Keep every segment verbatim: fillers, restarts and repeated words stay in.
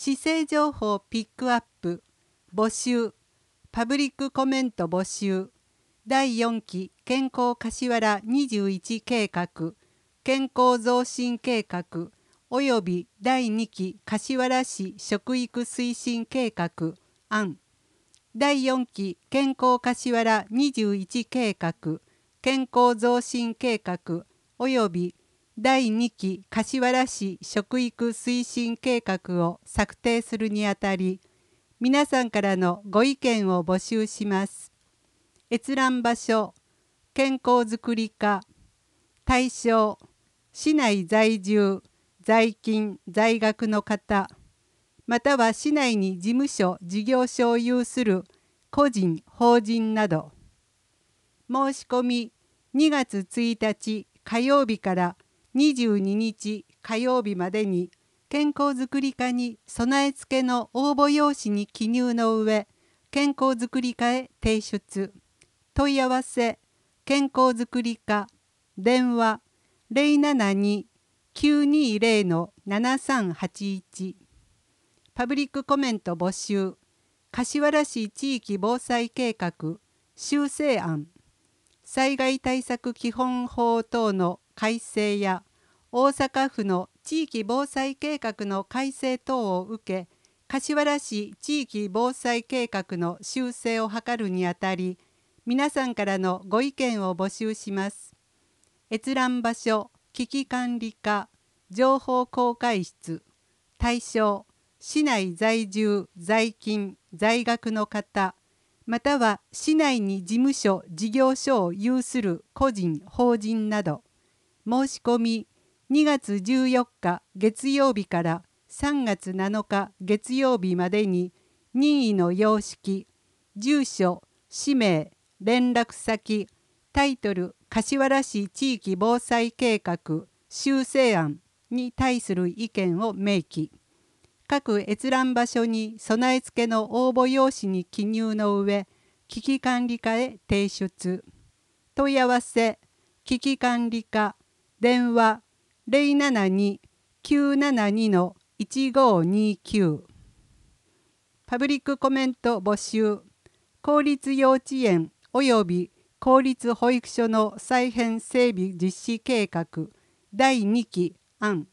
市政情報ピックアップ、募集、パブリックコメント募集、だいよんき健康柏原にじゅういち計画、健康増進計画、およびだいにき柏原市食育推進計画案、だいよんき健康柏原にじゅういち計画、健康増進計画、およびだいにき柏原市食育推進計画を策定するにあたり、皆さんからのご意見を募集します。閲覧場所、健康づくり課、対象、市内在住、在勤、在学の方、または市内に事務所、事業所を有する個人、法人など。申し込みにがつついたち火曜日からにじゅうににち火曜日までに健康づくり課に備え付けの応募用紙に記入の上、健康づくり課へ提出。問い合わせ、健康づくり課、電話 ゼロななに きゅうにゼロ ななさんはちいち。パブリックコメント募集、柏原市地域防災計画修正案、災害対策基本法等の改正や大阪府の地域防災計画の改正等を受け、柏原市地域防災計画の修正を図るにあたり、皆さんからのご意見を募集します。閲覧場所、危機管理課、情報公開室、対象、市内在住、在勤、在学の方、または市内に事務所、事業所を有する個人、法人など。申し込みにがつじゅうよっか月曜日からさんがつなのか月曜日までに任意の様式、住所、氏名、連絡先、タイトル柏原市地域防災計画修正案に対する意見を明記。各閲覧場所に備え付けの応募用紙に記入の上、危機管理課へ提出。問い合わせ、危機管理課、電話 ゼロななに きゅうななに いちごにきゅう。パブリックコメント募集、公立幼稚園および公立保育所の再編整備実施計画だいにき案。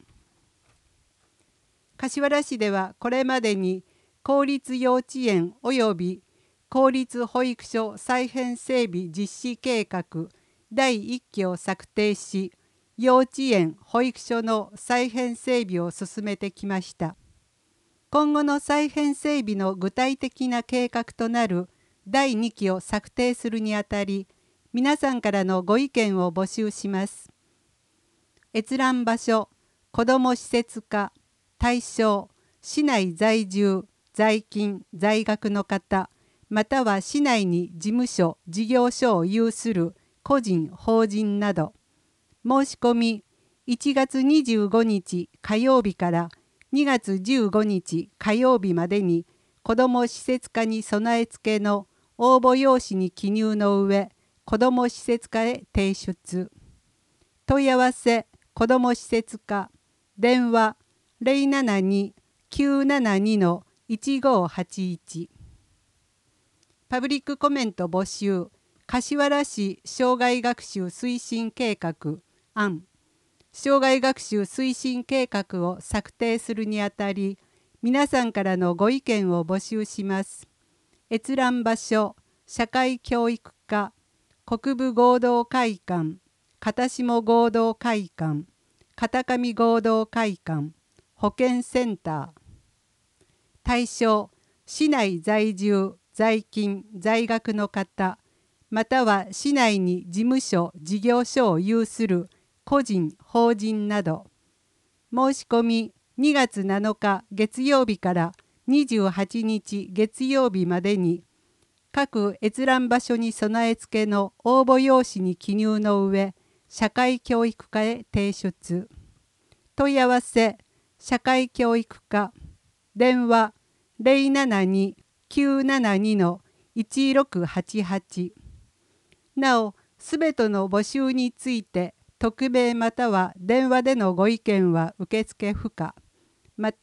柏原市ではこれまでに公立幼稚園および公立保育所再編整備実施計画だいいっきを策定し、幼稚園・保育所の再編整備を進めてきました。今後の再編整備の具体的な計画となるだいにきを策定するにあたり、皆さんからのご意見を募集します。閲覧場所、子ども施設課、対象、市内在住、在勤、在学の方、または市内に事務所、事業所を有する個人、法人など。申し込みいちがつにじゅうごにち火曜日からにがつじゅうごにち火曜日までに子ども施設課に備え付けの応募用紙に記入の上、子ども施設課へ提出。問い合わせ、子ども施設課、電話 ゼロななに きゅうななに いちごはちいち。パブリックコメント募集、柏原市生涯学習推進計画案。生涯学習推進計画を策定するにあたり、皆さんからのご意見を募集します。閲覧場所、社会教育課、国部合同会館、片下合同会館、片上合同会館、保健センター。対象、市内在住、在勤、在学の方、または市内に事務所、事業所を有する個人、法人など。申し込みにがつなのか月曜日からにじゅうはちにち月曜日までに、各閲覧場所に備え付けの応募用紙に記入の上、社会教育課へ提出。問い合わせ、社会教育課、電話 ゼロななに きゅうななに いちろくはちはち。なお、すべての募集について、匿名または電話でのご意見は受付不可。また、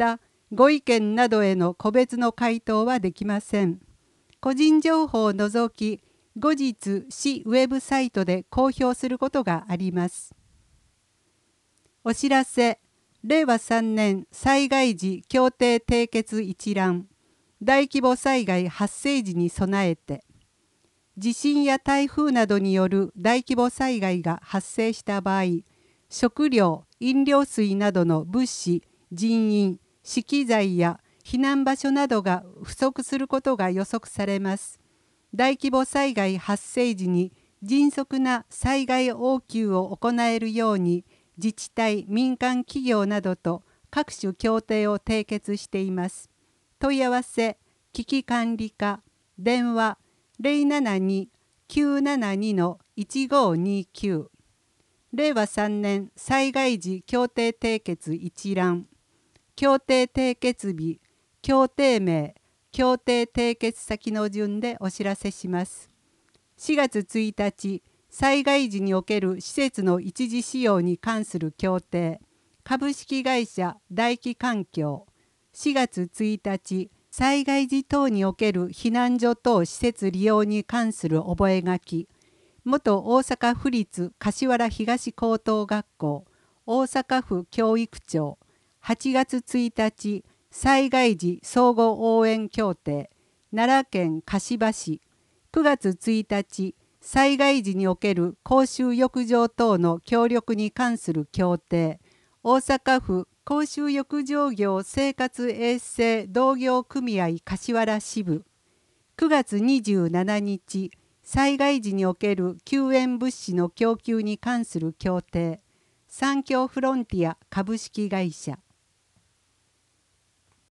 ご意見などへの個別の回答はできません。個人情報を除き、後日市ウェブサイトで公表することがあります。お知らせ、れいわさんねん災害時協定締結一覧、大規模災害発生時に備えて、地震や台風などによる大規模災害が発生した場合、食料、飲料水などの物資、人員、資機材や避難場所などが不足することが予測されます。大規模災害発生時に迅速な災害応急を行えるように、自治体、民間企業などと各種協定を締結しています。問い合わせ、危機管理課、電話 ゼロななに きゅうななに いちごにきゅう。れいわさんねん災害時協定締結一覧、協定締結日、協定名、協定締結先の順でお知らせします。しがつついたち、災害時における施設の一時使用に関する協定、株式会社大気環境。しがつついたち、災害時等における避難所等施設利用に関する覚書、元大阪府立柏原東高等学校、大阪府教育庁。はちがつついたち、災害時相互応援協定、奈良県香芝市。くがつついたち、災害時における公衆浴場等の協力に関する協定、大阪府公衆浴場業生活衛生同業組合柏原支部。くがつにじゅうしちにち、災害時における救援物資の供給に関する協定、三共フロンティア株式会社。